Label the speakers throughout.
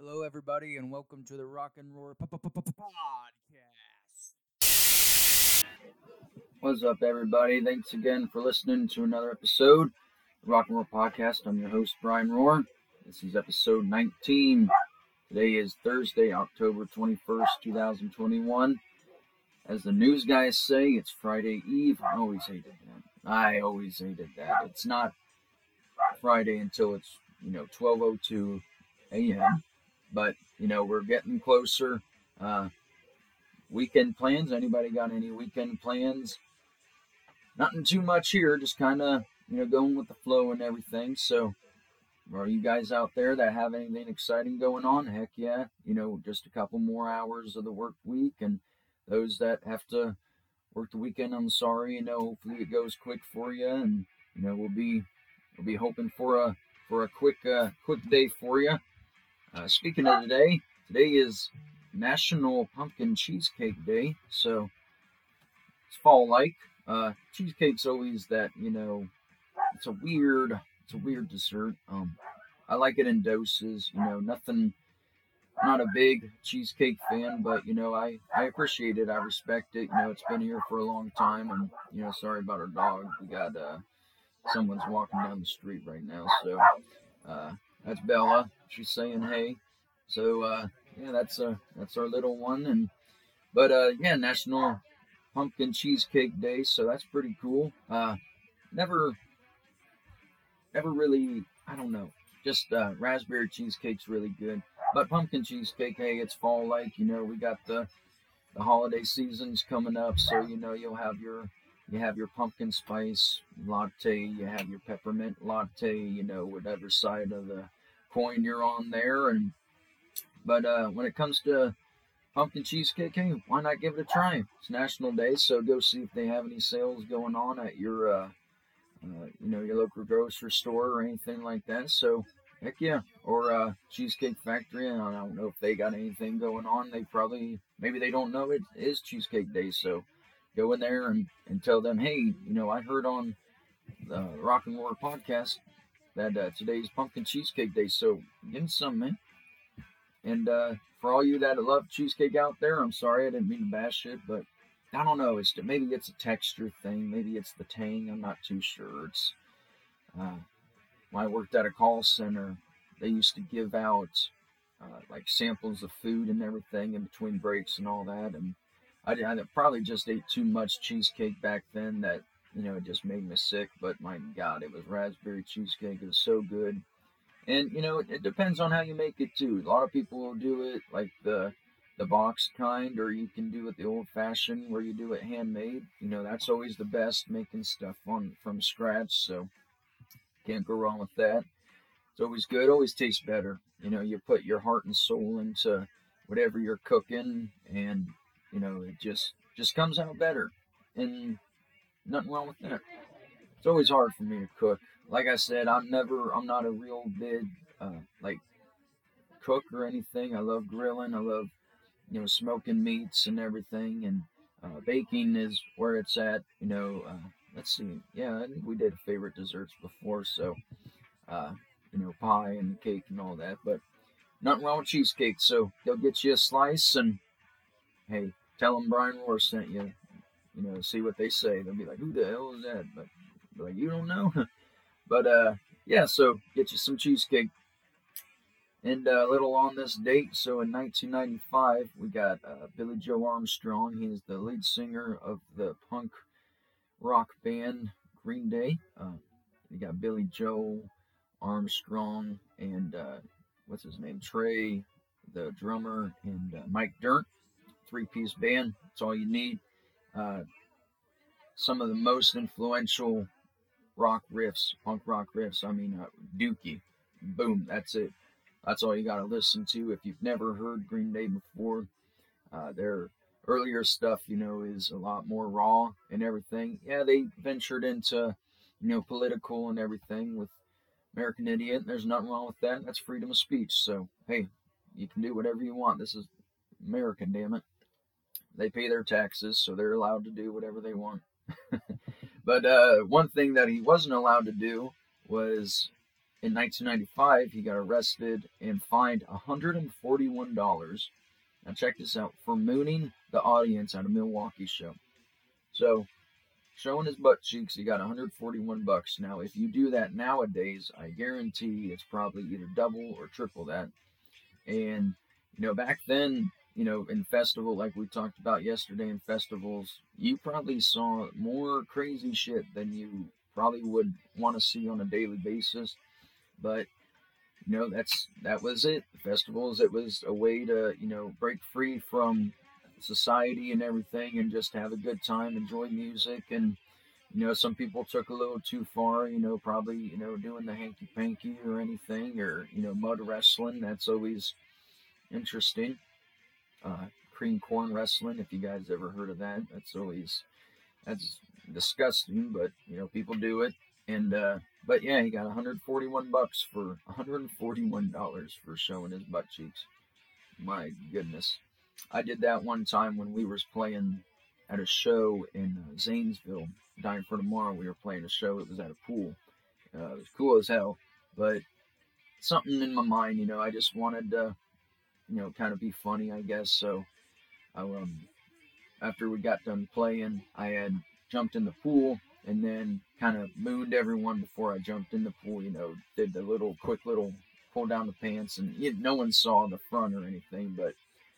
Speaker 1: Hello, everybody, and welcome to the Rock and Roar Podcast.
Speaker 2: What's up, everybody? Thanks again for listening to another episode of the Rock and Roar Podcast. I'm your host, Brian Roar. This is episode 19. Today is Thursday, October 21st, 2021. As the news guys say, it's Friday Eve. I always hated that. It's not Friday until it's, 12:02 a.m. But, we're getting closer. Weekend plans? Anybody got any weekend plans? Nothing too much here, just kind of, going with the flow and everything. So, are you guys out there that have anything exciting going on? Heck yeah. Just a couple more hours of the work week. And those that have to work the weekend, I'm sorry. Hopefully it goes quick for you. And, we'll be hoping for a quick day for you. Speaking of today is National Pumpkin Cheesecake Day. So, it's fall-like. Cheesecake's always that, it's a weird dessert. I like it in doses, nothing, I'm not a big cheesecake fan, but, I appreciate it. I respect it. It's been here for a long time, and, sorry about our dog. We got, someone's walking down the street right now, so, that's Bella. She's saying hey. So, yeah, that's our little one, but National Pumpkin Cheesecake Day, so that's pretty cool. Never really, I don't know, just raspberry cheesecake's really good, but pumpkin cheesecake, hey, it's fall like, we got the holiday seasons coming up, so you have your pumpkin spice latte, you have your peppermint latte, whatever side of the coin you're on there, but when it comes to pumpkin cheesecake, hey, why not give it a try? It's National Day, so go see if they have any sales going on at your, your local grocery store or anything like that. So, heck yeah. Or Cheesecake Factory, and I don't know if they got anything going on. Maybe they don't know it is Cheesecake Day, so go in there and tell them, hey, I heard on the Rock and Roar podcast that today's Pumpkin Cheesecake Day, so give me some, man. And for all you that love cheesecake out there, I'm sorry, I didn't mean to bash it, but I don't know. Maybe it's a texture thing. Maybe it's the tang. I'm not too sure. It's when I worked at a call center, they used to give out like samples of food and everything in between breaks and all that. And I probably just ate too much cheesecake back then that it just made me sick. But my God, it was raspberry cheesecake. It was so good. And it depends on how you make it too. A lot of people will do it like the box kind, or you can do it the old fashioned where you do it handmade. That's always the best, making stuff from scratch. So can't go wrong with that. It's always good, always tastes better. You put your heart and soul into whatever you're cooking, and it just comes out better. And nothing wrong with that. It's always hard for me to cook. Like I said, I'm not a real big like cook or anything. I love grilling. I love smoking meats and everything, and baking is where it's at. Let's see. Yeah, I think we did favorite desserts before, so pie and cake and all that. But nothing wrong with cheesecake. So go get you a slice, and hey, tell them Brian Roar sent you. See what they say. They'll be like, "Who the hell is that?" But like, you don't know. But yeah, so get you some cheesecake. And a little on this date, so in 1995, we got Billy Joe Armstrong. He's the lead singer of the punk rock band Green Day. You got Billy Joe Armstrong and what's his name? Trey, the drummer, and Mike Dirnt. Three-piece band. That's all you need. Some of the most influential rock riffs, punk rock riffs. I mean, Dookie, boom, that's it. That's all you gotta listen to. If you've never heard Green Day before, their earlier stuff, is a lot more raw and everything. Yeah, they ventured into, political and everything with American Idiot. There's nothing wrong with that. That's freedom of speech. So, hey, you can do whatever you want. This is America, damn it. They pay their taxes, so they're allowed to do whatever they want. But one thing that he wasn't allowed to do was in 1995, he got arrested and fined $141. Now check this out, for mooning the audience at a Milwaukee show. So showing his butt cheeks, he got 141 bucks. Now, if you do that nowadays, I guarantee it's probably either double or triple that. And back then, in festival, like we talked about yesterday, in festivals, you probably saw more crazy shit than you probably would want to see on a daily basis. But that was it. Festivals, it was a way to break free from society and everything, and just have a good time, enjoy music. And some people took a little too far, probably doing the hanky panky or anything, or mud wrestling. That's always interesting. Cream corn wrestling, if you guys ever heard of that. That's disgusting, but people do it. And but yeah, he got 141 bucks for $141 for showing his butt cheeks. My goodness. I did that one time when we was playing at a show in Zanesville. Dying for Tomorrow, we were playing a show. It was at a pool. It was cool as hell, but something in my mind, I just wanted to kind of be funny, I guess. So I, after we got done playing, I had jumped in the pool and then kind of mooned everyone before I jumped in the pool. Did the quick little pull down the pants, and no one saw the front or anything, but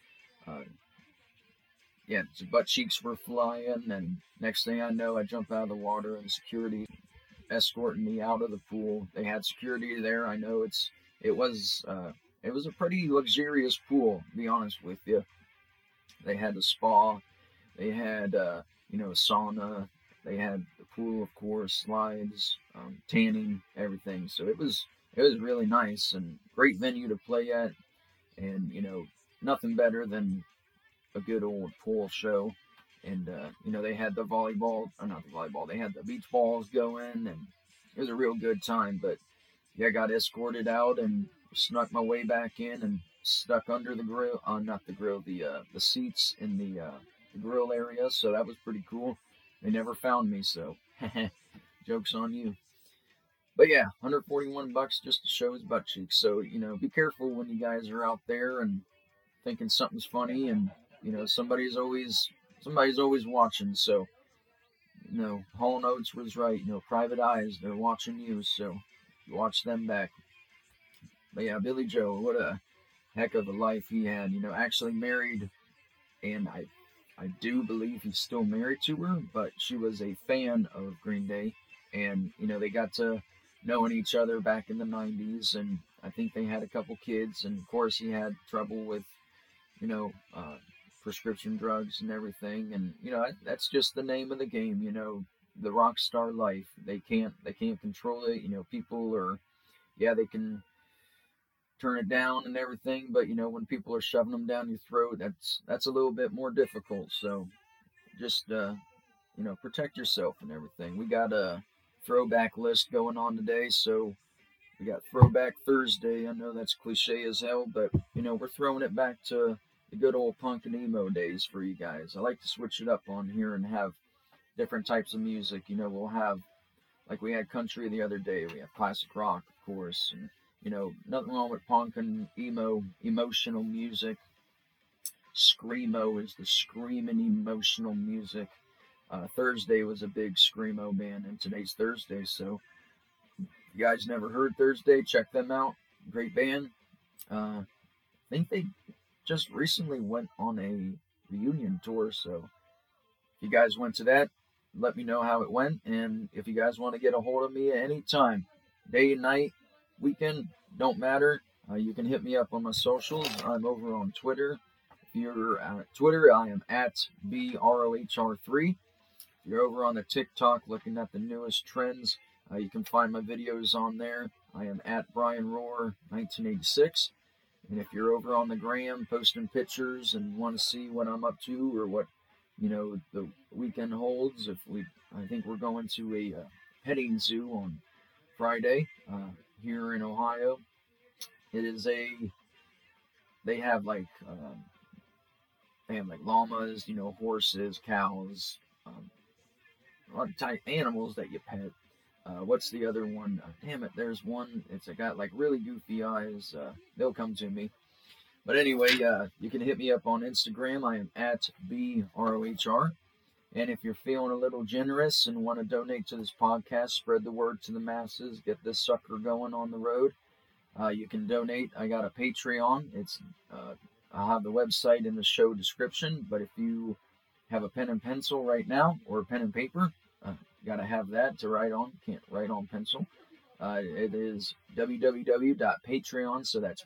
Speaker 2: yeah, the butt cheeks were flying, and next thing I know, I jump out of the water, and security escorting me out of the pool. They had security there. I know it was a pretty luxurious pool, to be honest with you. They had a spa, they had a sauna, they had the pool, of course, slides, tanning, everything. So it was really nice and great venue to play at, and nothing better than a good old pool show. And they had the volleyball, or not the volleyball, they had the beach balls going, and it was a real good time. But yeah, I got escorted out and snuck my way back in and stuck under the grill, not the grill, the seats in the grill area. So that was pretty cool. They never found me, so joke's on you. But yeah, 141 bucks just to show his butt cheeks. So be careful when you guys are out there and thinking something's funny, and somebody's always watching. So Hall & Oates was right. Private eyes, they're watching you, so you watch them back. But yeah, Billy Joe, what a heck of a life he had. Actually married, and I do believe he's still married to her, but she was a fan of Green Day, and they got to knowing each other back in the 90s, and I think they had a couple kids, and of course he had trouble with prescription drugs and everything, and that's just the name of the game. The rock star life. They can't control it. People are, yeah, they can turn it down and everything, but when people are shoving them down your throat, that's a little bit more difficult. So just protect yourself and everything. We got a throwback list going on today, so we got Throwback Thursday. I know that's cliche as hell, but we're throwing it back to the good old punk and emo days for you guys. I like to switch it up on here and have different types of music. We'll have, like we had country the other day, we have classic rock, of course, and nothing wrong with punk and emo, emotional music. Screamo is the screaming emotional music. Thursday was a big screamo band, and today's Thursday, so if you guys never heard Thursday, check them out. Great band. I think they just recently went on a reunion tour, so if you guys went to that, let me know how it went. And if you guys want to get a hold of me at any time, day, night, weekend, don't matter, you can hit me up on my socials. I'm over on Twitter. If you're at Twitter, I am at BROHR3. If you're over on the TikTok looking at the newest trends, you can find my videos on there. I am at Brian Roar 1986. And if you're over on the gram posting pictures and want to see what I'm up to or what the weekend holds, I think we're going to a petting zoo on Friday here in Ohio. They have like llamas, horses, cows, a lot of type animals that you pet. What's the other one? Damn it, there's one. It's got like really goofy eyes. They'll come to me. But anyway, you can hit me up on Instagram. I am at BROHR. And if you're feeling a little generous and want to donate to this podcast, spread the word to the masses, get this sucker going on the road, you can donate. I got a Patreon. I'll have the website in the show description. But if you have a pen and pencil right now, or a pen and paper, got to have that to write on. Can't write on pencil. It is www.patreon, so that's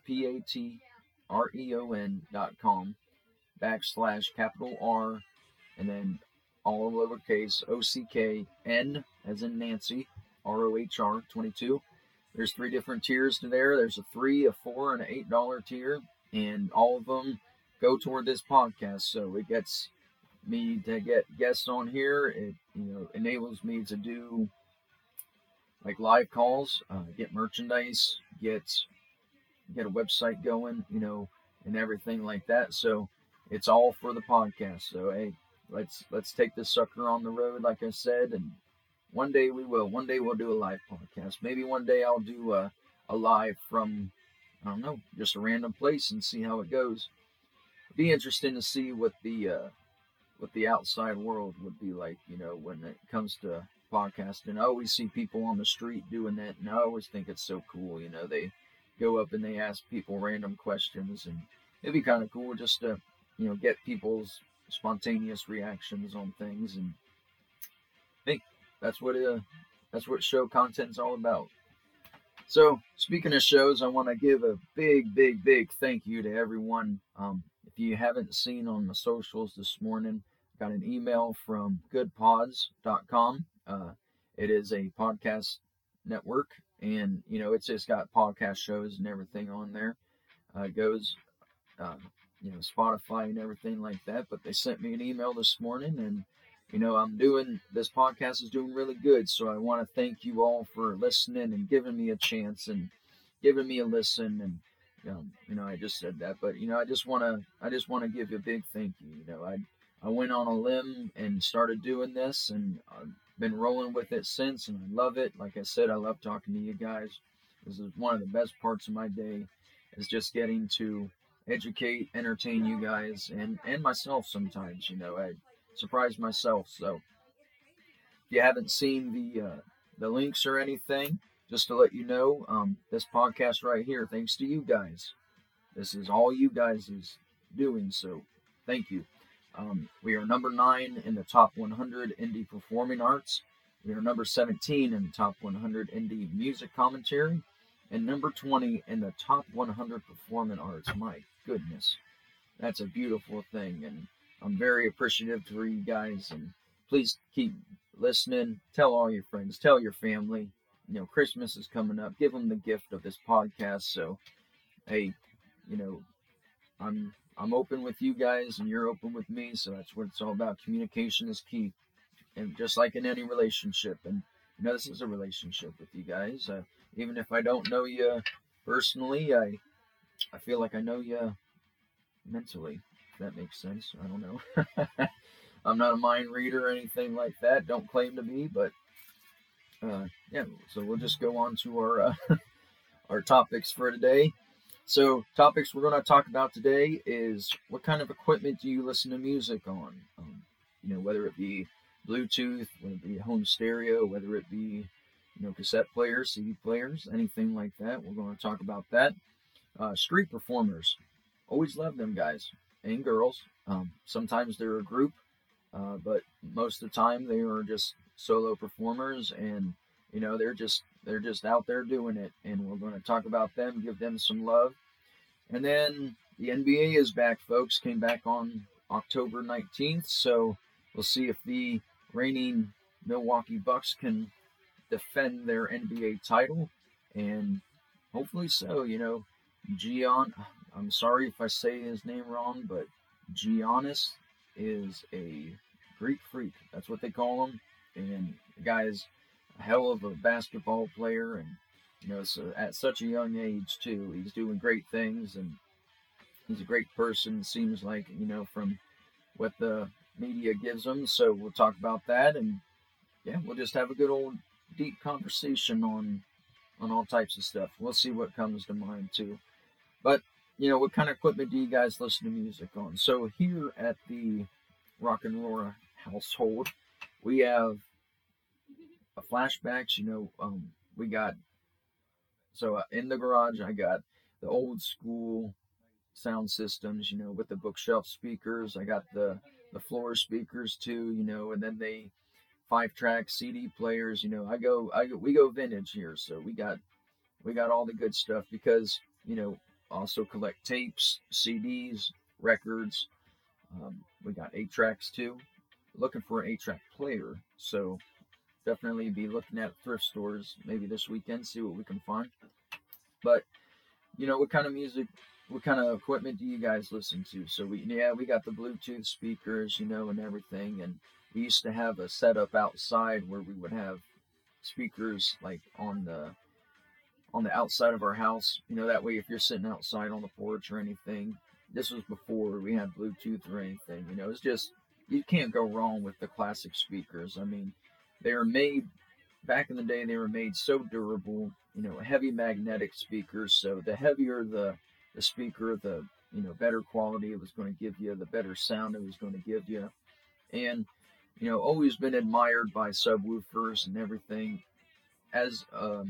Speaker 2: patreon.com/R and then all lowercase OCKN as in Nancy, ROHR 22. There's 3 different tiers to there. There's a $3, a $4, and an $8 tier, and all of them go toward this podcast. So it gets me to get guests on here. It enables me to do like live calls, get merchandise, get a website going, and everything like that. So it's all for the podcast. So hey, let's take this sucker on the road, like I said, and one day we will. One day we'll do a live podcast. Maybe one day I'll do a live from, I don't know, just a random place and see how it goes. It'd be interesting to see what the outside world would be like, when it comes to podcasting. I always see people on the street doing that, and I always think it's so cool. They go up and they ask people random questions, and it'd be kind of cool just to, get people's spontaneous reactions on things. And I think that's what show content's all about. So speaking of shows, I want to give a big thank you to everyone. If you haven't seen on the socials this morning, I got an email from goodpods.com. It is a podcast network, and it's just got podcast shows and everything on there. It goes Spotify and everything like that. But they sent me an email this morning, and this podcast is doing really good. So I want to thank you all for listening and giving me a chance and giving me a listen. And I just said that, but I just want to give you a big thank you. I went on a limb and started doing this, and I've been rolling with it since, and I love it. Like I said, I love talking to you guys. This is one of the best parts of my day, is just getting to educate, entertain you guys, and myself sometimes. I surprise myself. So if you haven't seen the links or anything, just to let you know, this podcast right here, thanks to you guys. This is all you guys is doing, so thank you. We are number 9 in the top 100 indie performing arts. We are number 17 in the top 100 indie music commentary, and number 20 in the top 100 performing arts. My goodness, that's a beautiful thing, and I'm very appreciative for you guys. And please keep listening. Tell all your friends. Tell your family. Christmas is coming up. Give them the gift of this podcast. So, hey, I'm open with you guys, and you're open with me. So that's what it's all about. Communication is key, and just like in any relationship. And this is a relationship with you guys. Even if I don't know you personally, I feel like I know you mentally. If that makes sense. I don't know. I'm not a mind reader or anything like that. Don't claim to be, but yeah. So we'll just go on to our our topics for today. So topics we're going to talk about today is, what kind of equipment do you listen to music on? Whether it be Bluetooth, whether it be home stereo, whether it be cassette players, CD players, anything like that. We're going to talk about that. Street performers, always love them guys and girls. Sometimes they're a group, but most of the time they are just solo performers, and they're just out there doing it, and we're going to talk about them, give them some love. And then the NBA is back, folks. Came back on October 19th, so we'll see if the reigning Milwaukee Bucks can defend their NBA title, and hopefully so. Gian, I'm sorry if I say his name wrong, but Giannis is a Greek freak. That's what they call him, and the guy is a hell of a basketball player, and so at such a young age too, he's doing great things, and he's a great person. Seems like from what the media gives him. So we'll talk about that, and yeah, we'll just have a good old deep conversation on all types of stuff. We'll see what comes to mind too. But what kind of equipment do you guys listen to music on? So here at the Rock and Roar household, we have a flashbacks. We got in the garage. I got the old school sound systems. With the bookshelf speakers. I got the floor speakers too. And then they 5-track CD players. We go vintage here, so we got all the good stuff because also collect tapes, CDs, records. We got 8-tracks too. Looking for an 8-track player, so definitely be looking at thrift stores maybe this weekend, see what we can find. But what kind of music, what kind of equipment do you guys listen to? So we got the Bluetooth speakers, and everything, and we used to have a setup outside where we would have speakers like on the outside of our house. That way if you're sitting outside on the porch or anything, this was before we had Bluetooth or anything. It's just, you can't go wrong with the classic speakers. I mean, they were made back in the day. They were made so durable. Heavy magnetic speakers. So the heavier the speaker, the better quality it was going to give you, the better sound it was going to give you. And always been admired by subwoofers and everything. As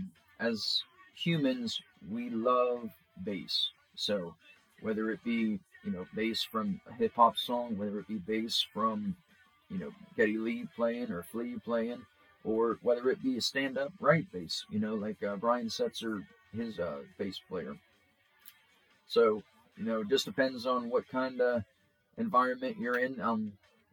Speaker 2: humans, we love bass. So whether it be bass from a hip hop song, whether it be bass from Geddy Lee playing or Flea playing, or whether it be a stand-up right bass, like Brian Setzer, his bass player. So just depends on what kind of environment you're in.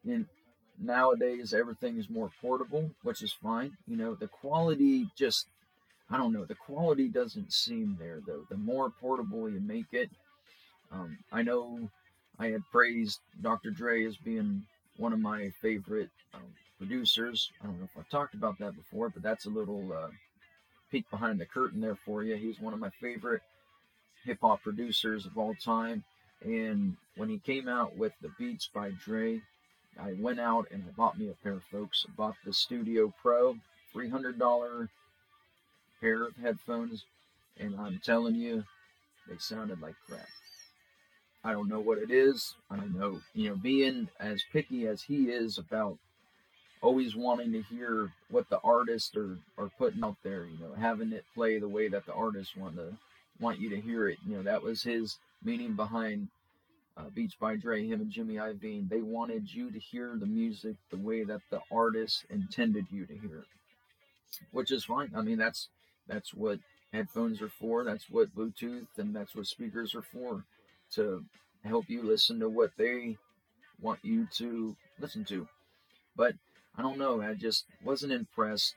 Speaker 2: Nowadays everything is more portable, which is fine. The quality just, I don't know, the quality doesn't seem there though. The more portable you make it, I know I had praised Dr. Dre as being one of my favorite producers. I don't know if I've talked about that before, but that's a little peek behind the curtain there for you. He's one of my favorite hip hop producers of all time. And when he came out with the Beats by Dre, I went out and I bought me a pair, folks. I bought the Studio Pro, $300 pair of headphones, and I'm telling you, they sounded like crap. I don't know what it is. I don't know, being as picky as he is about always wanting to hear what the artists are putting out there, having it play the way that the artists want you to hear it. That was his meaning behind Beats by Dre, him and Jimmy Iovine. They wanted you to hear the music the way that the artist intended you to hear it, which is fine. I mean, that's what headphones are for. That's what Bluetooth and that's what speakers are for, to help you listen to what they want you to listen to. But I don't know, I just wasn't impressed.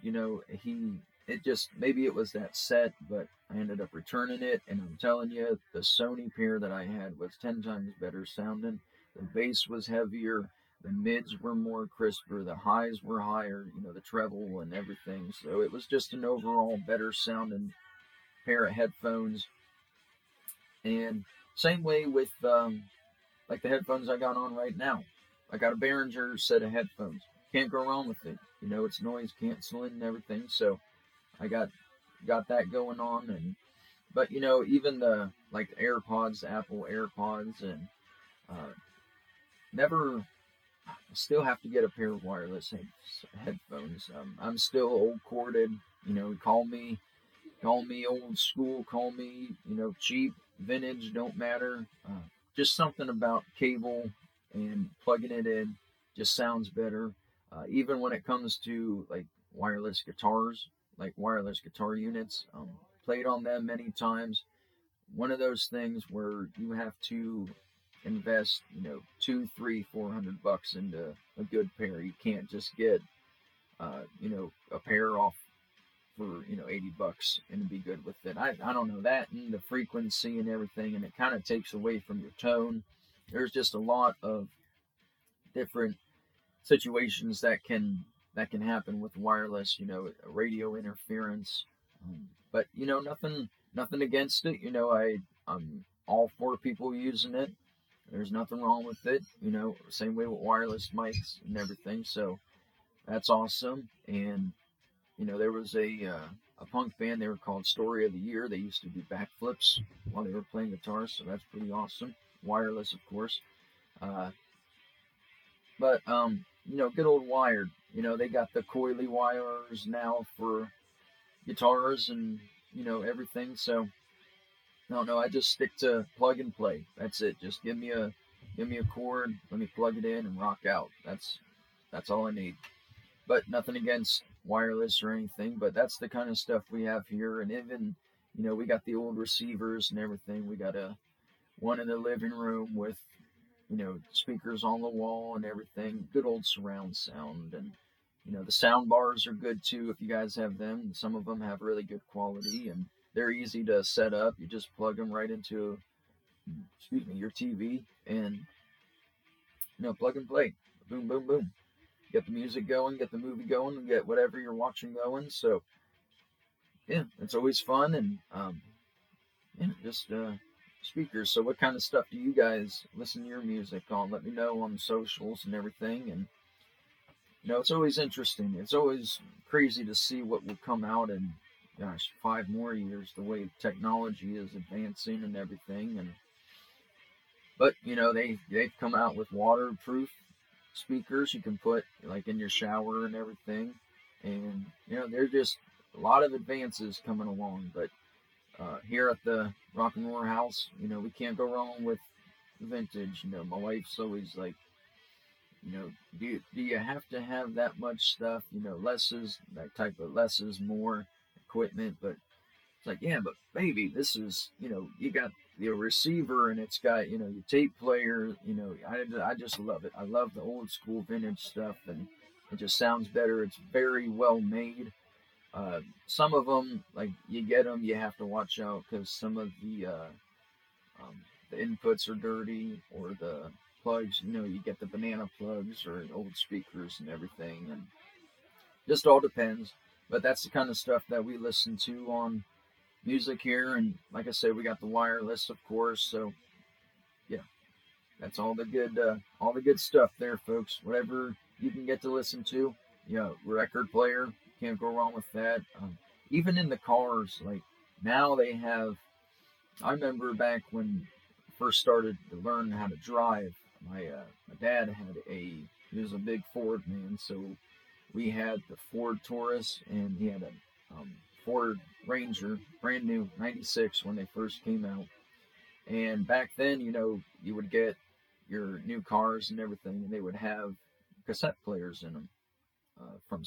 Speaker 2: Maybe it was that set, but I ended up returning it, and I'm telling you, the Sony pair that I had was 10 times better sounding. The bass was heavier, the mids were more crisper, the highs were higher, the treble and everything. So it was just an overall better sounding pair of headphones. And same way with like the headphones I got on right now. I got a Behringer set of headphones. Can't go wrong with it. It's noise canceling and everything. So I got that going on. But even the like AirPods, Apple AirPods, and I still have to get a pair of wireless headphones. I'm still old corded. Call me old school. Call me cheap, vintage. Don't matter. Just something about cable and plugging it in just sounds better. Even when it comes to like wireless guitars, like wireless guitar units, played on them many times. One of those things where you have to invest, $200, $300, $400 into a good pair. You can't just get, a pair off for $80 and be good with it. I don't know, that and the frequency and everything, and it kind of takes away from your tone. There's just a lot of different situations that can happen with wireless, radio interference. But nothing against it. I'm all for people using it. There's nothing wrong with it. Same way with wireless mics and everything. So that's awesome. And there was a punk band. They were called Story of the Year. They used to do backflips while they were playing guitar, so that's pretty awesome. Wireless, of course. Uh, but good old wired. They got the coily wires now for guitars and everything. So I don't know. I just stick to plug and play. That's it. Just give me a cord. Let me plug it in and rock out. That's all I need. But nothing against wireless or anything. But that's the kind of stuff we have here. And even we got the old receivers and everything. We got one in the living room with speakers on the wall and everything. Good old surround sound. And the sound bars are good too if you guys have them. Some of them have really good quality and they're easy to set up. You just plug them right into your TV and plug and play. Boom, boom, boom. Get the music going, get the movie going, and get whatever you're watching going. So yeah, it's always fun and just speakers. So what kind of stuff do you guys listen to your music on? Let me know on the socials and everything. And it's always interesting. It's always crazy to see what will come out in 5 more years, the way technology is advancing and everything. But they've come out with waterproof speakers you can put like in your shower and everything. And there's just a lot of advances coming along. But here at the Rock and Roar House, we can't go wrong with vintage. My wife's always like, do you have to have that much stuff? Less is more equipment, but it's like, yeah, but baby, this is, you got the receiver and it's got, your tape player, I just love it. I love the old school vintage stuff and it just sounds better. It's very well made. Some of them, like you get them, you have to watch out because some of the inputs are dirty or the plugs, you get the banana plugs or old speakers and everything, and just all depends. But that's the kind of stuff that we listen to on music here, and like I said, we got the wireless, of course. So yeah, that's all the good stuff there, folks. Whatever you can get to listen to, record player, can't go wrong with that. Even in the cars, like now they have. I remember back when I first started to learn how to drive. My dad had he was a big Ford man, so we had the Ford Taurus, and he had a Ford Ranger, brand new, 96 when they first came out. And back then, you would get your new cars and everything, and they would have cassette players in them from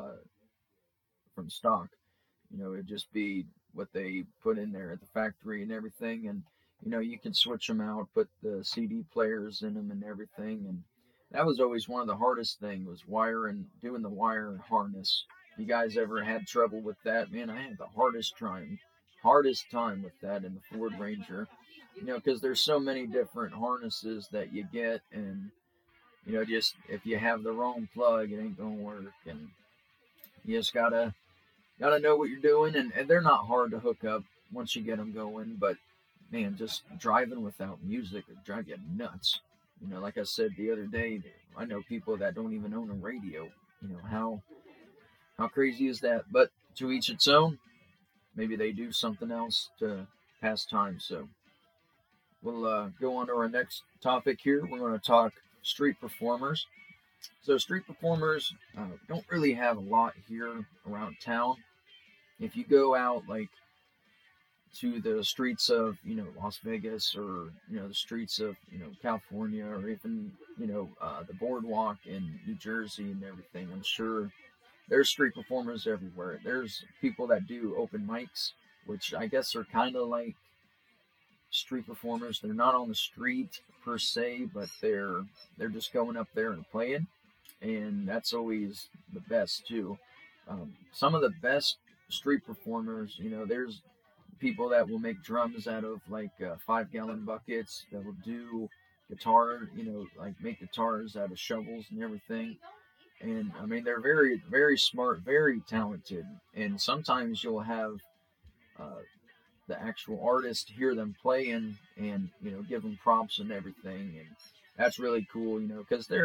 Speaker 2: stock. It'd just be what they put in there at the factory and everything, and you can switch them out, put the CD players in them and everything. And that was always one of the hardest things, was doing the wire harness. If you guys ever had trouble with that, man, I had the hardest time with that in the Ford Ranger, because there's so many different harnesses that you get, and just if you have the wrong plug, it ain't gonna work, and you just gotta know what you're doing, and they're not hard to hook up once you get them going. But man, just driving without music would drive you nuts. Like I said the other day, I know people that don't even own a radio. How crazy is that? But to each its own. Maybe they do something else to pass time. So we'll go on to our next topic here. We're going to talk street performers. So street performers don't really have a lot here around town. If you go out like to the streets of Las Vegas, or the streets of California, or even the boardwalk in New Jersey and everything, I'm sure there's street performers everywhere. There's people that do open mics, which I guess are kind of like street performers. They're not on the street per se, but they're just going up there and playing, and that's always the best too. Some of the best street performers, there's people that will make drums out of like 5-gallon buckets, that will do guitar, like make guitars out of shovels and everything. And I mean, they're very, very smart, very talented. And sometimes you'll have the actual artist hear them playing and give them props and everything. And that's really cool, because they're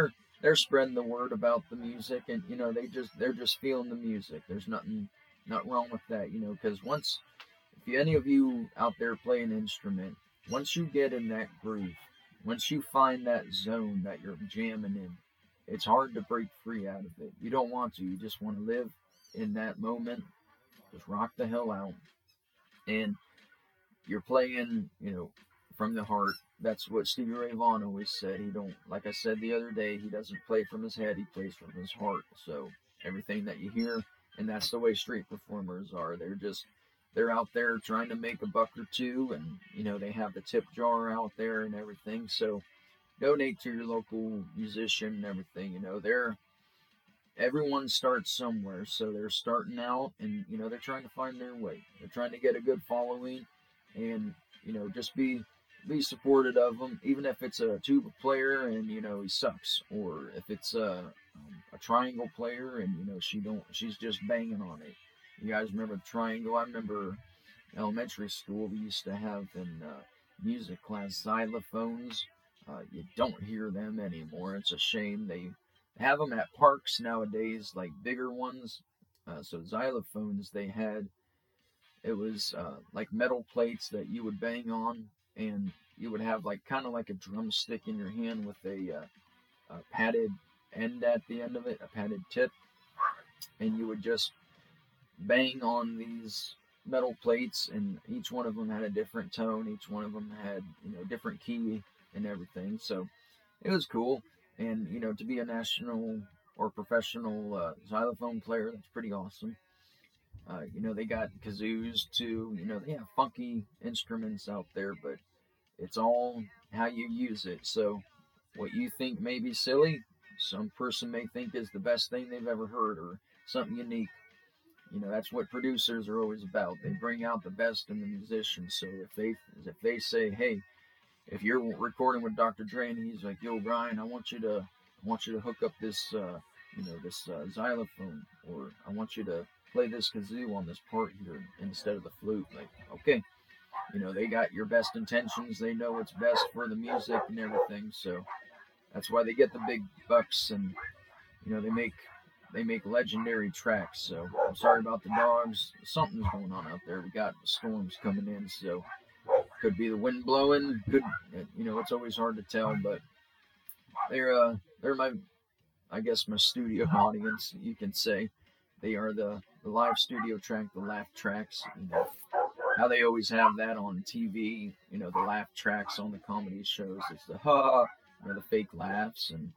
Speaker 2: they're spreading the word about the music, and you know they're just feeling the music. There's not wrong with that, you know, because once if any of you out there play an instrument, once you get in that groove, once you find that zone that you're jamming in, it's hard to break free out of it. You don't want to. You just want to live in that moment, just rock the hell out, and you're playing, you know, from the heart. That's what Stevie Ray Vaughan always said. He don't, like I said the other day, he doesn't play from his head. He plays from his heart. So everything that you hear, and that's the way street performers are. They're out there trying to make a buck or two, and you know they have the tip jar out there and everything. So donate to your local musician and everything. You know everyone starts somewhere, so they're starting out, and you know they're trying to find their way. They're trying to get a good following, and you know just be supportive of them, even if it's a tuba player and you know he sucks, or if it's a triangle player and you know she's just banging on it. You guys remember the triangle? I remember elementary school we used to have in music class xylophones. You don't hear them anymore. It's a shame. They have them at parks nowadays, like bigger ones. So xylophones, they had it was like metal plates that you would bang on, and you would have like kind of like a drumstick in your hand with a padded end at the end of it, a padded tip, and you would just bang on these metal plates, and each one of them had a different tone. Each one of them had different key and everything. So it was cool, and to be a national or professional xylophone player, that's pretty awesome. They got kazoos too. They have funky instruments out there, but it's all how you use it. So what you think may be silly, some person may think is the best thing they've ever heard or something unique. That's what producers are always about. They bring out the best in the musicians. So if they say, hey, if you're recording with Dr. Dre and he's like, yo, Brian, I want you to hook up this xylophone, or I want you to play this kazoo on this part here instead of the flute. Like, okay, they got your best intentions. They know what's best for the music and everything. So that's why they get the big bucks, and they make legendary tracks. So I'm sorry about the dogs. Something's going on out there. We got storms coming in, so could be the wind blowing. It's always hard to tell, but they're my, I guess, my studio audience, you can say. They are the live studio track, the laugh tracks. How they always have that on TV. The laugh tracks on the comedy shows. It's the the fake laughs, and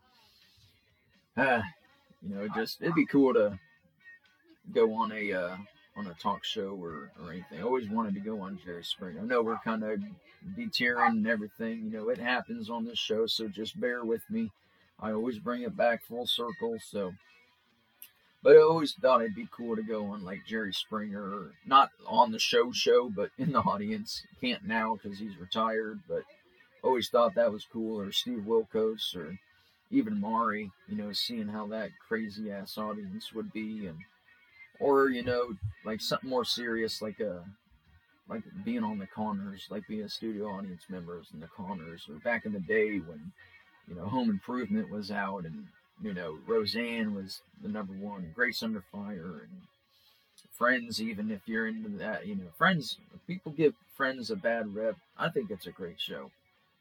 Speaker 2: it'd be cool to go on a talk show or anything. I always wanted to go on Jerry Springer. I know we're kind of deterring and everything. It happens on this show, so just bear with me. I always bring it back full circle. So, but I always thought it'd be cool to go on like Jerry Springer, or not on the show, but in the audience. Can't now because he's retired, but always thought that was cool. Or Steve Wilkos, or even Maury. Seeing how that crazy ass audience would be, and or like something more serious, like being on the Connors, like being a studio audience members in the Connors, or back in the day when Home Improvement was out, and Roseanne was the number one, Grace Under Fire, and Friends. Even if you're into that, Friends, people give Friends a bad rep. I think it's a great show.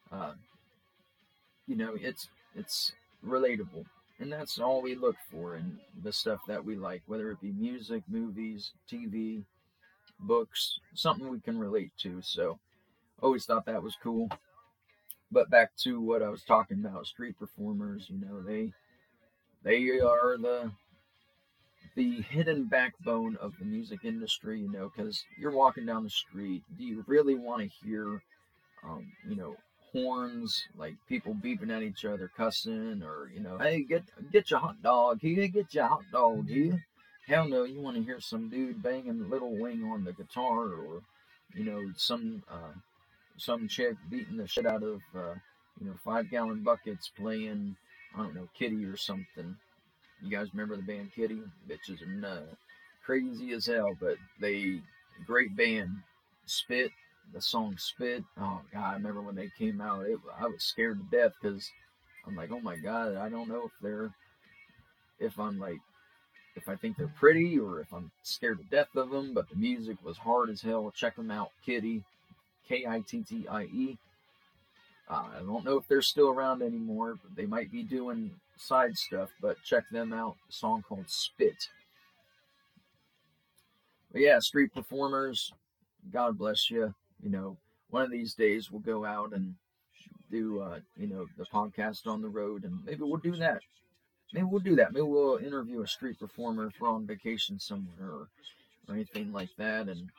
Speaker 2: It's relatable, and that's all we look for in the stuff that we like, whether it be music, movies, TV, books, something we can relate to. So always thought that was cool. But back to what I was talking about, street performers, they are the hidden backbone of the music industry, because you're walking down the street. Do you really want to hear horns, like people beeping at each other, cussing, or hey, get your hot dog here, get your hot dog here? Hell no, you want to hear some dude banging Little Wing on the guitar, or some chick beating the shit out of 5-gallon buckets playing, I don't know, Kitty or something. You guys remember the band Kitty? Bitches are crazy as hell, but great band. Spit, the song Spit. Oh god, I remember when they came out. I was scared to death because I'm like, oh my god, I don't know if I'm like, if I think they're pretty or if I'm scared to death of them. But the music was hard as hell. Check them out, Kittie, Kittie. I don't know if they're still around anymore, but they might be doing side stuff. But check them out. A song called Spit. But yeah, street performers, God bless you. You know, one of these days we'll go out and do, the podcast on the road, and maybe we'll do that. Maybe we'll do that. Maybe we'll interview a street performer if we're on vacation somewhere, or anything like that. And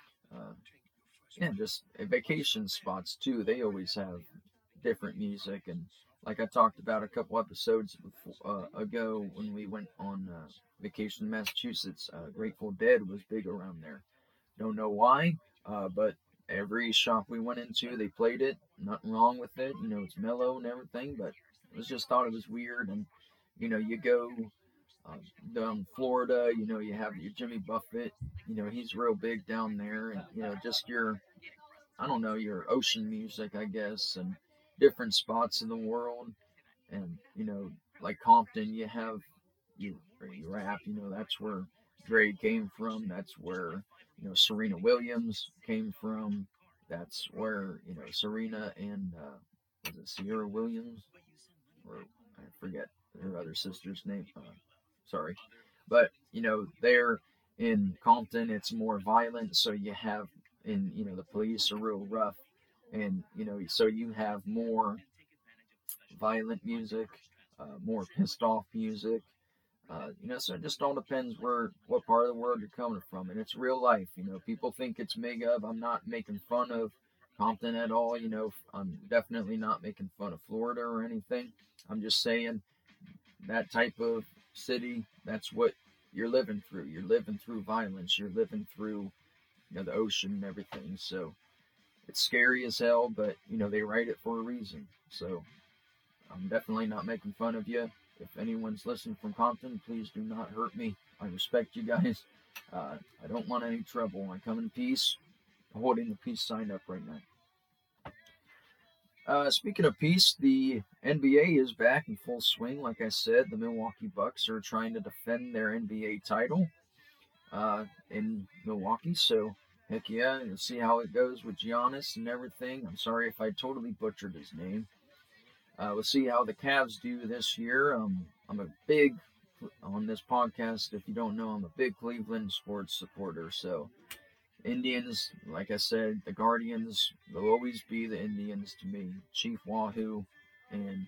Speaker 2: just vacation spots too. They always have different music, and like I talked about a couple episodes ago when we went on vacation in Massachusetts, Grateful Dead was big around there. Don't know why, but every shop we went into, they played it. Nothing wrong with it. You know, it's mellow and everything, but I just thought it was weird. And you go down Florida, you have your Jimmy Buffett. He's real big down there, and just I don't know, your ocean music, I guess, and different spots in the world. And like Compton, you have you rap. That's where Dre came from. That's where Serena Williams came from. That's where Serena and was it Sierra Williams, or I forget her other sister's name. Sorry, but they're in Compton. It's more violent, so you have the police are real rough, and so you have more violent music, more pissed off music. So it just all depends what part of the world you're coming from, and it's real life. People think it's made up. I'm not making fun of Compton at all. I'm definitely not making fun of Florida or anything. I'm just saying that type of city, that's what you're living through. You're living through violence. You're living through the ocean and everything. So it's scary as hell, but they write it for a reason. So I'm definitely not making fun of you. If anyone's listening from Compton, please do not hurt me. I respect you guys. I don't want any trouble. I come in peace. I'm holding the peace sign up right now. Speaking of peace, the NBA is back in full swing. Like I said, the Milwaukee Bucks are trying to defend their NBA title in Milwaukee. So, heck yeah, you'll see how it goes with Giannis and everything. I'm sorry if I totally butchered his name. We'll see how the Cavs do this year. I'm a big, on this podcast, if you don't know, I'm a big Cleveland sports supporter. So, Indians, like I said, the Guardians, they'll always be the Indians to me. Chief Wahoo, and,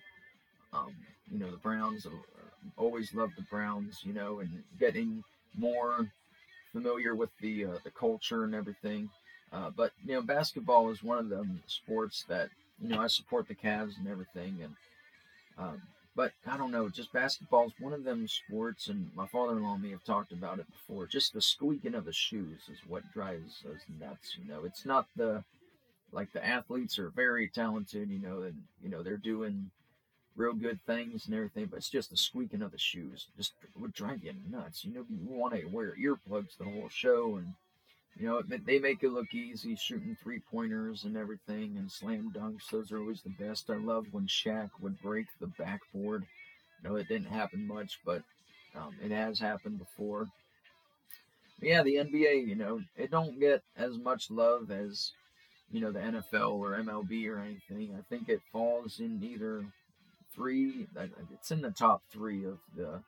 Speaker 2: the Browns, always love the Browns, and getting more familiar with the culture and everything. But, basketball is one of the sports that, I support the Cavs and everything, and but I don't know, just basketball is one of them sports, and my father-in-law and me have talked about it before. Just the squeaking of the shoes is what drives us nuts. It's not the athletes are very talented, and they're doing real good things and everything, but it's just the squeaking of the shoes just would drive you nuts. You want to wear earplugs the whole show, and they make it look easy, shooting three-pointers and everything, and slam dunks. Those are always the best. I love when Shaq would break the backboard. It didn't happen much, but it has happened before. But yeah, the NBA, it don't get as much love as, the NFL or MLB or anything. I think it falls in either three. It's in the top three of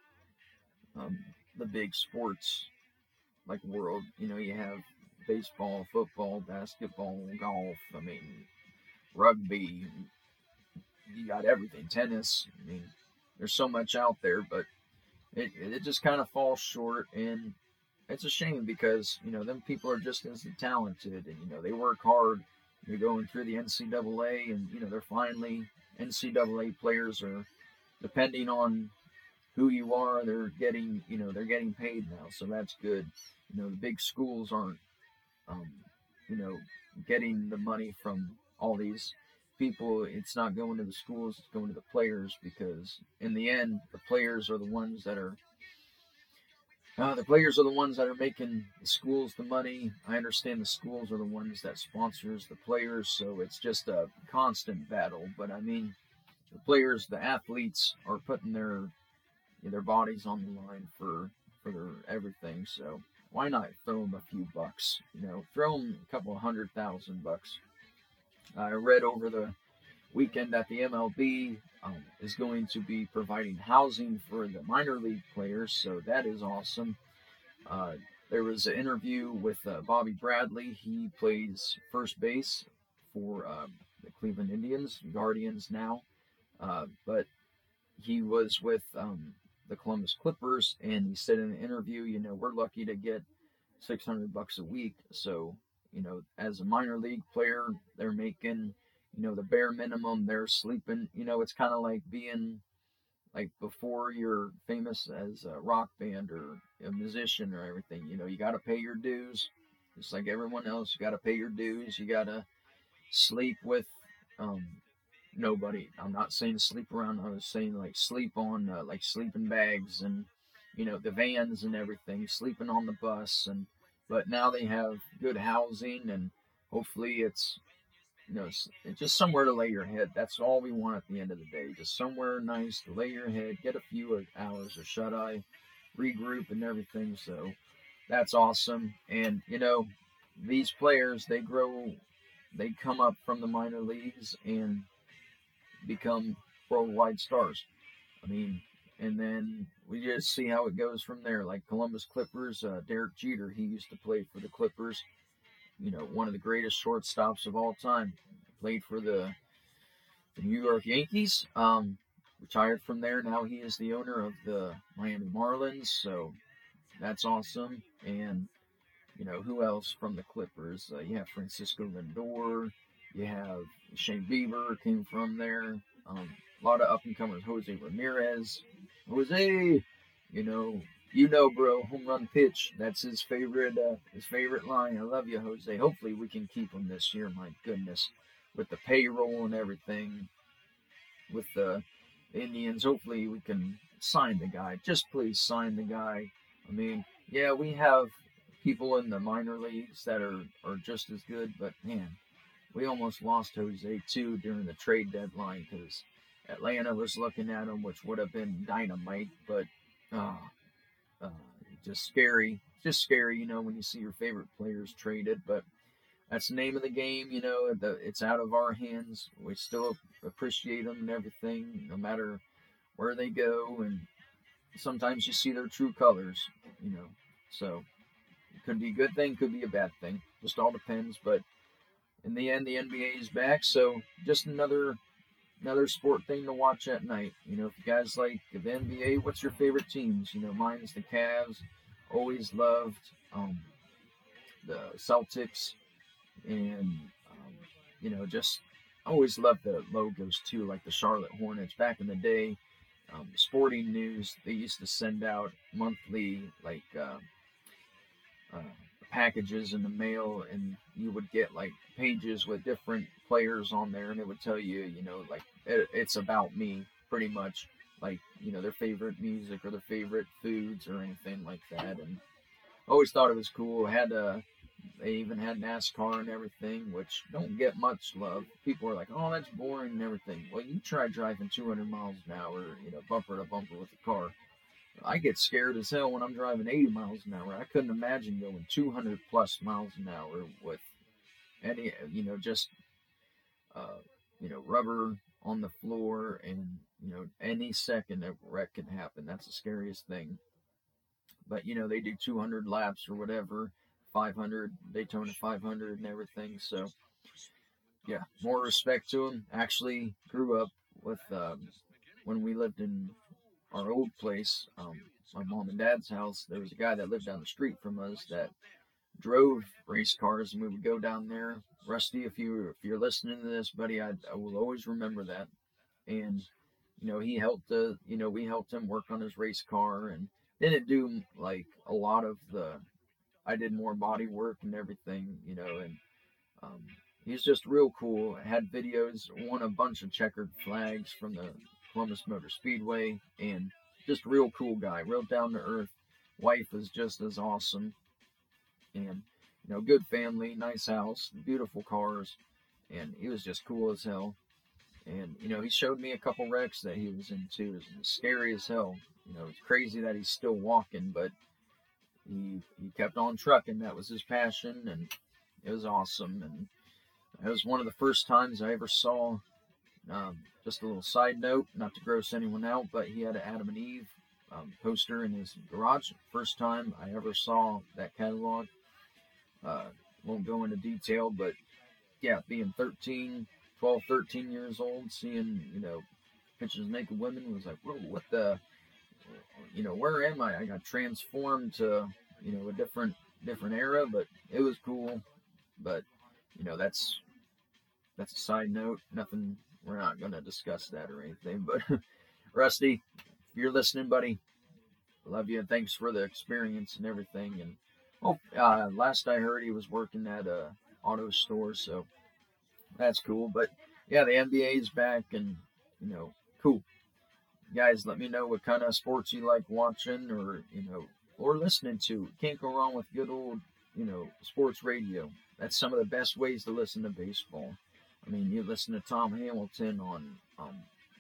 Speaker 2: the big sports, like world. You have baseball, football, basketball, golf. I mean, rugby. You got everything. Tennis. I mean, there's so much out there, but it just kind of falls short, and it's a shame because them people are just as talented, and they work hard. They're going through the NCAA, and they're finally NCAA players are, depending on who you are, they're getting paid now, so that's good. The big schools aren't getting the money from all these people. It's not going to the schools, it's going to the players, because in the end, the players are the ones that are making the schools the money. I understand the schools are the ones that sponsors the players, so it's just a constant battle. But I mean, the players, the athletes are putting their bodies on the line for their everything. So why not throw them a few bucks? Throw them a couple of $100,000. I read over the weekend that the MLB is going to be providing housing for the minor league players, so that is awesome. There was an interview with Bobby Bradley. He plays first base for the Cleveland Indians, Guardians now, but he was with the Columbus Clippers, and he said in the interview, we're lucky to get $600 a week. So, as a minor league player, they're making, the bare minimum. They're sleeping. It's kind of like being like before you're famous as a rock band or a musician or everything. You got to pay your dues, just like everyone else. You got to pay your dues. You got to sleep with nobody. I'm not saying sleep around. I was saying like sleep on like sleeping bags and the vans and everything, sleeping on the bus. And but now they have good housing, and hopefully it's it's just somewhere to lay your head. That's all we want at the end of the day. Just somewhere nice to lay your head, get a few hours of shut eye, regroup and everything. So that's awesome. And these players, they come up from the minor leagues and become worldwide stars. I mean, and then we just see how it goes from there. Like Columbus Clippers, Derek Jeter, he used to play for the Clippers. One of the greatest shortstops of all time. Played for the New York Yankees. Retired from there. Now he is the owner of the Miami Marlins. So that's awesome. And who else from the Clippers? You have Francisco Lindor. You have Shane Bieber came from there. A lot of up and comers. Jose Ramirez. Jose, bro, home run pitch. That's his favorite line. I love you, Jose. Hopefully we can keep him this year. My goodness, with the payroll and everything, with the Indians. Hopefully we can sign the guy. Just please sign the guy. I mean, yeah, we have people in the minor leagues that are just as good, but man, we almost lost Jose too during the trade deadline because Atlanta was looking at him, which would have been dynamite, but just scary. Just scary, when you see your favorite players traded. But that's the name of the game, it's out of our hands. We still appreciate them and everything, no matter where they go. And sometimes you see their true colors, So it could be a good thing, could be a bad thing. Just all depends. But in the end, the NBA is back. So just another sport thing to watch at night. If you guys like the NBA, what's your favorite teams? Mine's the Cavs. Always loved the Celtics, and just always loved the logos too, like the Charlotte Hornets back in the day. Sporting News, they used to send out monthly like packages in the mail, and you would get like pages with different players on there, and it would tell you, like it's about me pretty much, like their favorite music or their favorite foods or anything like that. And I always thought it was cool. They even had NASCAR and everything, which don't get much love. People are like, oh, that's boring and everything. Well, you try driving 200 miles an hour, bumper to bumper with a car. I get scared as hell when I'm driving 80 miles an hour. I couldn't imagine going 200 plus miles an hour with any, just, rubber on the floor, and, any second a wreck can happen. That's the scariest thing. But, they do 200 laps or whatever, 500, Daytona 500 and everything. So, yeah, more respect to them. Actually grew up with, when we lived in our old place, my mom and dad's house, there was a guy that lived down the street from us that drove race cars, and we would go down there. Rusty, if you're listening to this, buddy, I will always remember that. And he helped we helped him work on his race car, and didn't do like a lot of I did more body work and everything, and he's just real cool. Had videos, won a bunch of checkered flags from the Columbus Motor Speedway, and just real cool guy, real down to earth. Wife is just as awesome, and good family, nice house, beautiful cars, and he was just cool as hell. And he showed me a couple wrecks that he was into. It was scary as hell. It's crazy that he's still walking, but he kept on trucking. That was his passion, and it was awesome. And it was one of the first times I ever saw. Just a little side note, not to gross anyone out, but he had an Adam and Eve poster in his garage. First time I ever saw that catalog. Won't go into detail, but yeah, being 12, 13 years old, seeing, pictures of naked women was like, whoa, what the, where am I? I got transformed to, a different era, but it was cool. But, that's a side note. Nothing, we're not going to discuss that or anything. But Rusty, if you're listening, buddy, love you and thanks for the experience and everything. And last I heard, he was working at a auto store, so that's cool. But yeah, the NBA is back, and cool. Guys, let me know what kind of sports you like watching or listening to. Can't go wrong with good old sports radio. That's some of the best ways to listen to baseball. I mean, you listen to Tom Hamilton on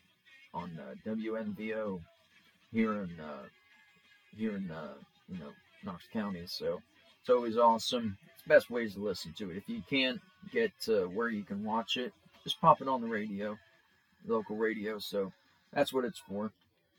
Speaker 2: WNVO here in Knox County. So it's always awesome. It's the best ways to listen to it. If you can't get to where you can watch it, just pop it on the radio, local radio. So that's what it's for.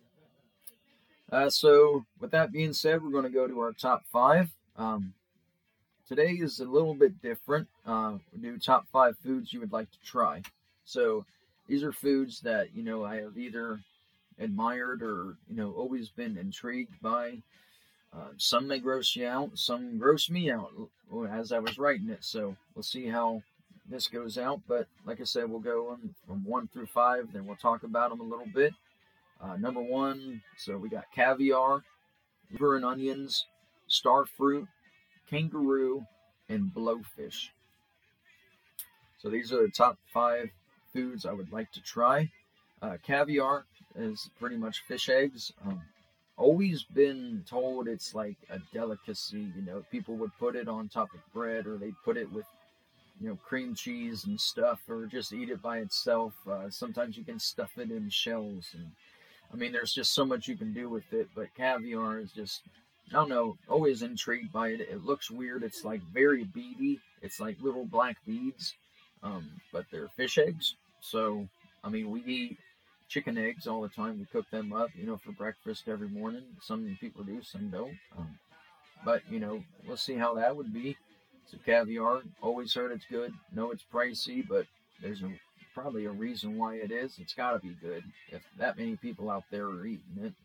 Speaker 2: So with that being said, we're going to go to our top 5. Today is a little bit different. We do top 5 foods you would like to try. So these are foods that, I have either admired or, always been intrigued by. Some may gross you out, some gross me out as I was writing it. So we'll see how this goes out. But like I said, we'll go from 1 through 5, then we'll talk about them a little bit. Number 1, so we got caviar, liver and onions, star fruit, kangaroo, and blowfish. So these are the top 5 foods I would like to try. Caviar is pretty much fish eggs. Always been told it's like a delicacy. People would put it on top of bread, or they'd put it with cream cheese and stuff, or just eat it by itself. Sometimes you can stuff it in shells, and I mean, there's just so much you can do with it. But caviar is just, I don't know, always intrigued by it. It looks weird. It's like very beady. It's like little black beads, but they're fish eggs. So, I mean, we eat chicken eggs all the time. We cook them up, for breakfast every morning. Some people do, some don't. But, we'll see how that would be. So caviar, always heard it's good. Know it's pricey, but there's probably a reason why it is. It's got to be good if that many people out there are eating it.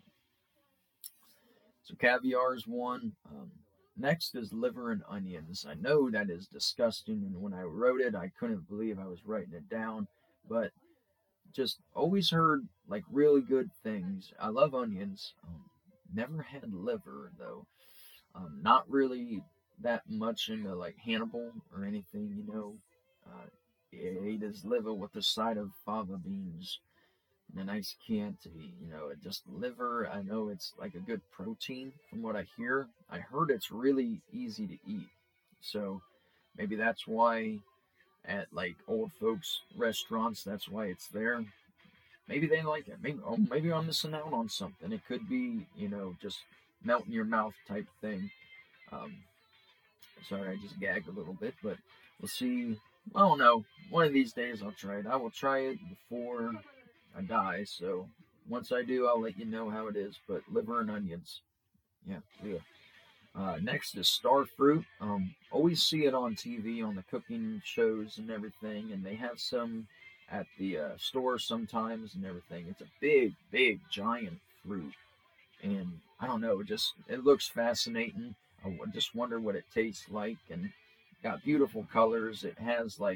Speaker 2: So caviar is one. Next is liver and onions. I know that is disgusting, and when I wrote it, I couldn't believe I was writing it down. But just always heard like really good things. I love onions. Never had liver though. Not really that much into like Hannibal or anything. Ate his liver with a side of fava beans and a nice Chianti. Just liver. I know it's like a good protein from what I hear. I heard it's really easy to eat. So maybe that's why at like old folks restaurants, that's why it's there. Maybe they like it. Maybe I'm missing out on something. It could be, just melt in your mouth type thing. Sorry, I just gagged a little bit, but we'll see. I don't know. One of these days I'll try it. I will try it before I die. So once I do, I'll let you know how it is. But liver and onions. Yeah. Next is star fruit. Always see it on TV, on the cooking shows and everything. And they have some at the store sometimes and everything. It's a big, big, giant fruit. And I don't know, it looks fascinating. I just wonder what it tastes like. And got beautiful colors. It has like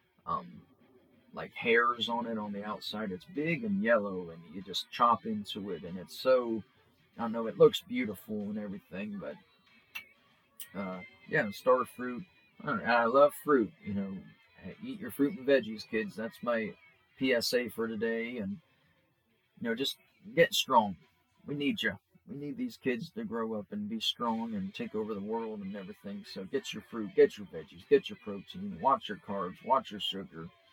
Speaker 2: hairs on it on the outside. It's big and yellow, and you just chop into it, and it's so, I don't know, it looks beautiful and everything. But yeah, star fruit. I love fruit. Eat your fruit and veggies, kids. That's my PSA for today. And just get strong. We need you. We need these kids to grow up and be strong and take over the world and everything. So get your fruit, get your veggies, get your protein, watch your carbs, watch your sugar.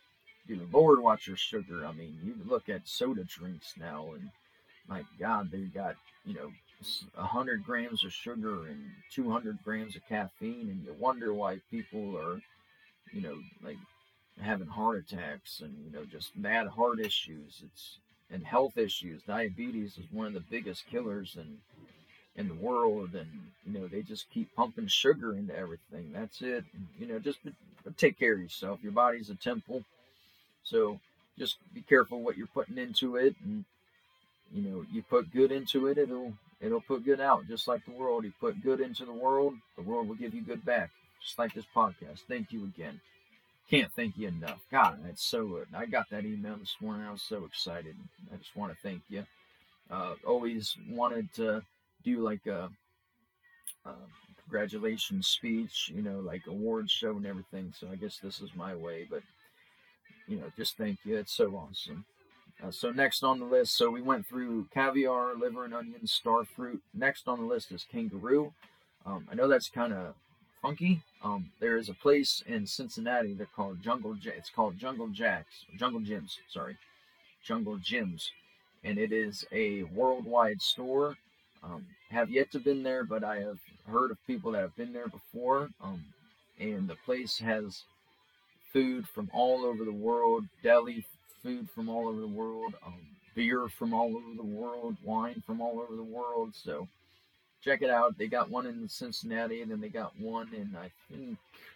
Speaker 2: Dear Lord, watch your sugar. I mean, you look at soda drinks now, and my God, they got, 100 grams of sugar and 200 grams of caffeine, and you wonder why people are, like having heart attacks and, just bad heart issues. And health issues. Diabetes is one of the biggest killers in the world, and they just keep pumping sugar into everything. That's it. Just take care of yourself. Your body's a temple, so just be careful what you're putting into it, and you put good into it, it'll put good out. Just like the world, you put good into the world will give you good back. Just like this podcast. Thank you again. Can't thank you enough. God, that's so good. I got that email this morning. I was so excited. I just want to thank you. Always wanted to do like a congratulations speech, like awards show and everything. So I guess this is my way, but just thank you. It's so awesome. So next on the list, so we went through caviar, liver and onions, star fruit. Next on the list is kangaroo. I know that's kind of funky. There is a place in Cincinnati. They're called It's called Jungle Gyms. Sorry, Jungle Gyms, and it is a worldwide store. Have yet to been there, but I have heard of people that have been there before. And the place has food from all over the world, deli food from all over the world, beer from all over the world, wine from all over the world. So check it out. They got one in Cincinnati, and then they got one in, I think,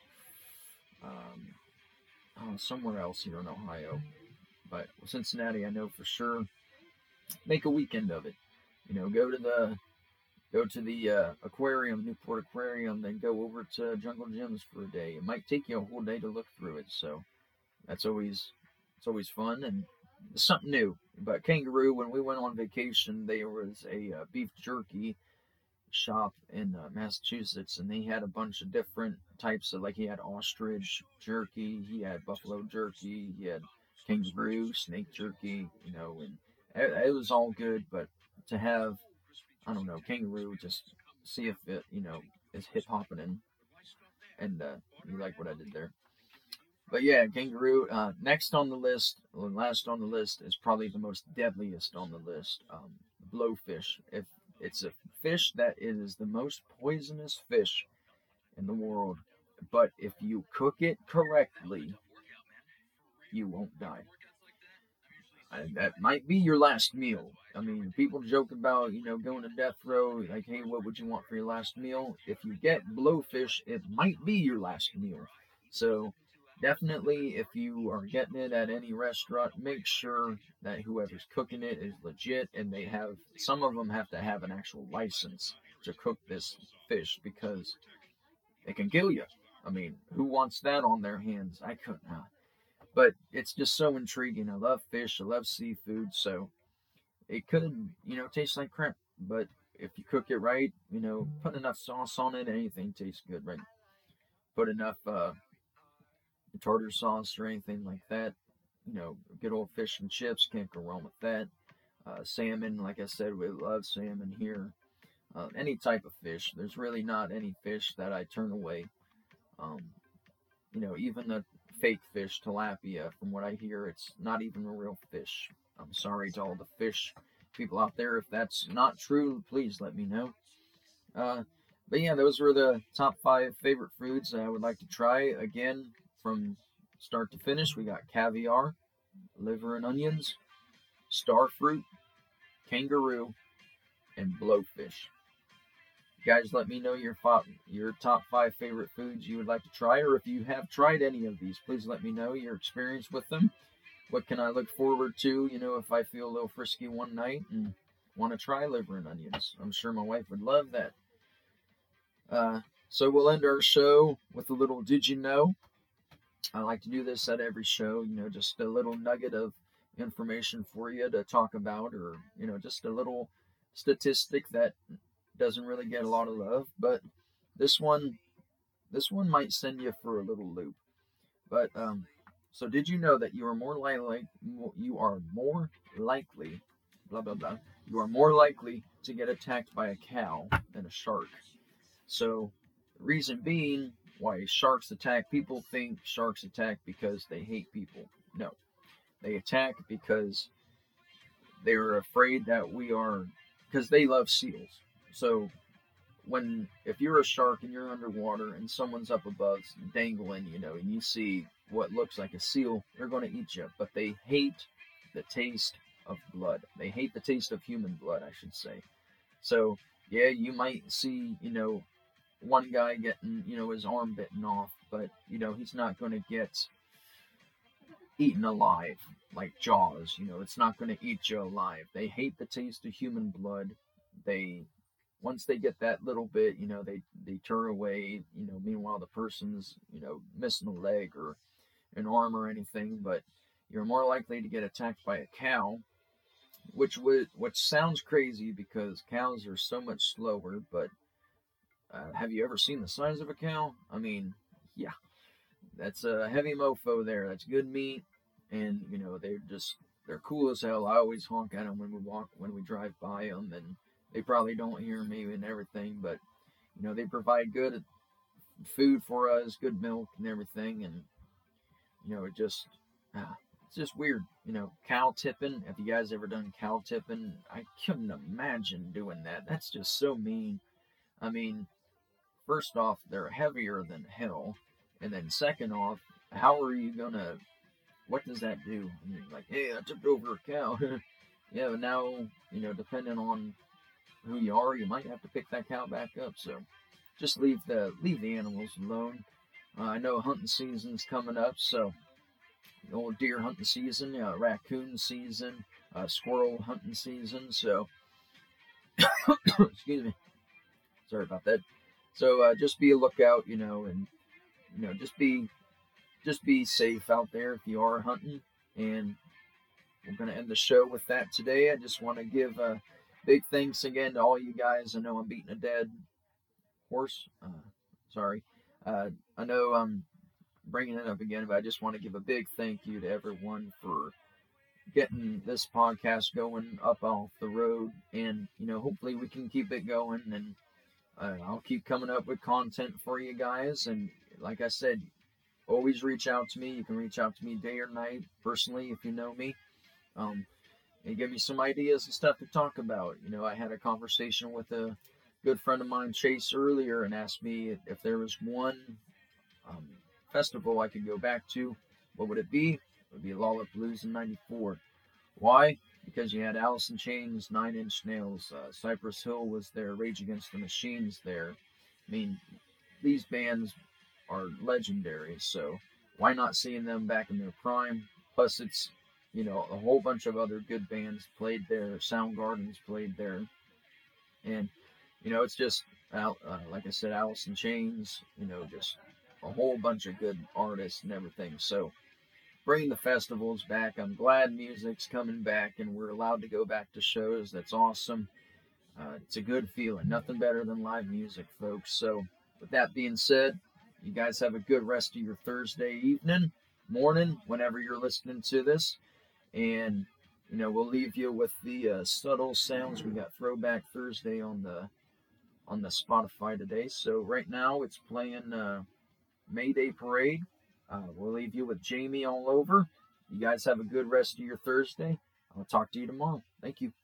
Speaker 2: somewhere else here in Ohio. But Cincinnati, I know for sure. Make a weekend of it. Go to the aquarium, Newport Aquarium, then go over to Jungle Gyms for a day. It might take you a whole day to look through it, so it's always fun and it's something new. But kangaroo, when we went on vacation, there was a beef jerky shop in Massachusetts, and they had a bunch of different types of, like, he had ostrich jerky, he had buffalo jerky, he had kangaroo, snake jerky, and it was all good. But to have, I don't know, kangaroo, just see if it, is hip hopping and you like what I did there. But yeah, kangaroo. Next on the list, or last on the list, is probably the most deadliest on the list. Blowfish. If it's a fish that is the most poisonous fish in the world, but if you cook it correctly, you won't die. That might be your last meal. I mean, people joke about, going to death row, like, hey, what would you want for your last meal? If you get blowfish, it might be your last meal. So definitely, if you are getting it at any restaurant, make sure that whoever's cooking it is legit, and some of them have to have an actual license to cook this fish, because it can kill you. I mean, who wants that on their hands? I couldn't. But it's just so intriguing. I love fish. I love seafood. So it could, taste like crap. But if you cook it right, put enough sauce on it, anything tastes good, right? Put enough tartar sauce or anything like that. Good old fish and chips. Can't go wrong with that. Salmon, like I said, we love salmon here. Any type of fish. There's really not any fish that I turn away. Even the fake fish, tilapia, from what I hear, it's not even a real fish. I'm sorry to all the fish people out there. If that's not true, please let me know. But yeah, those were the top 5 favorite foods that I would like to try. Again, from start to finish, we got caviar, liver and onions, star fruit, kangaroo, and blowfish. Guys, let me know your top 5 favorite foods you would like to try, or if you have tried any of these, please let me know your experience with them. What can I look forward to, if I feel a little frisky one night and want to try liver and onions? I'm sure my wife would love that. So we'll end our show with a little Did You Know? I like to do this at every show, just a little nugget of information for you to talk about, or, just a little statistic that doesn't really get a lot of love, but this one might send you for a little loop. But so did you know that you are more likely blah blah blah, you are more likely to get attacked by a cow than a shark? So the reason being why sharks attack, people think sharks attack because they hate people. No, They attack because they're afraid that because they love seals. So if you're a shark and you're underwater and someone's up above dangling, and you see what looks like a seal, they're going to eat you. But they hate the taste of blood. They hate the taste of human blood, I should say. So yeah, you might see, one guy getting, his arm bitten off, but he's not going to get eaten alive like Jaws. It's not going to eat you alive. They hate the taste of human blood. Once they get that little bit, they turn away. Meanwhile the person's missing a leg or an arm or anything. But you're more likely to get attacked by a cow, which sounds crazy because cows are so much slower. But have you ever seen the size of a cow? I mean, yeah, that's a heavy mofo there. That's good meat, and they're cool as hell. I always honk at them when we drive by them, and they probably don't hear me and everything, but they provide good food for us, good milk and everything, and it's just weird. Cow tipping. Have you guys ever done cow tipping? I couldn't imagine doing that. That's just so mean. I mean, first off, they're heavier than hell, and then second off, how are you gonna? What does that do? Like, hey, I tipped over a cow. Yeah, but now depending on who you are, you might have to pick that cow back up. So just leave the animals alone. I know hunting season's coming up, so old deer hunting season, raccoon season, squirrel hunting season. So excuse me, sorry about that. So just be a lookout, and just be safe out there if you are hunting. And we're gonna end the show with that today. I just want to give big thanks again to all you guys. I know I'm beating a dead horse. Sorry. I know I'm bringing it up again, but I just want to give a big thank you to everyone for getting this podcast going up off the road. And, hopefully we can keep it going. And I'll keep coming up with content for you guys. And like I said, always reach out to me. You can reach out to me day or night personally if you know me. And give me some ideas and stuff to talk about. I had a conversation with a good friend of mine, Chase, earlier, and asked me if there was one festival I could go back to. What would it be? It would be Lollapalooza in '94. Why? Because you had Alice in Chains, Nine Inch Nails, Cypress Hill was there, Rage Against the Machine's there. I mean, these bands are legendary, so why not seeing them back in their prime? Plus, it's a whole bunch of other good bands played there. Soundgarden's played there. And, it's just, like I said, Alice in Chains, just a whole bunch of good artists and everything. So, bring the festivals back. I'm glad music's coming back and we're allowed to go back to shows. That's awesome. It's a good feeling. Nothing better than live music, folks. So, with that being said, you guys have a good rest of your Thursday evening, morning, whenever you're listening to this. And, we'll leave you with the subtle sounds. We got Throwback Thursday on the Spotify today. So right now it's playing Mayday Parade. We'll leave you with Jamie All Over. You guys have a good rest of your Thursday. I'll talk to you tomorrow. Thank you.